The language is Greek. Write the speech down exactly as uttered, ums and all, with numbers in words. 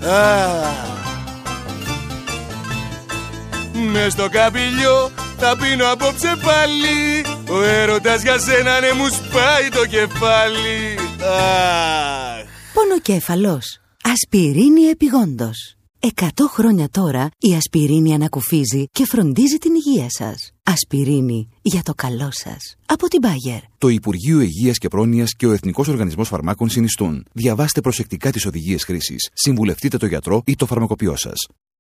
Μες στο καπηλιό θα πίνω απόψε πάλι. Ο έρωτας για σένα ναι μου σπάει το κεφάλι. Αχ. Πονοκέφαλος. Ασπιρίνη επιγόντως. Εκατό χρόνια τώρα η ασπιρίνη ανακουφίζει και φροντίζει την υγεία σας. Ασπιρίνη για το καλό σας. Από την Bayer. Το Υπουργείο Υγείας και Πρόνοιας και ο Εθνικός Οργανισμός Φαρμάκων συνιστούν. Διαβάστε προσεκτικά τις οδηγίες χρήσης. Συμβουλευτείτε το γιατρό ή το φαρμακοποιό σας.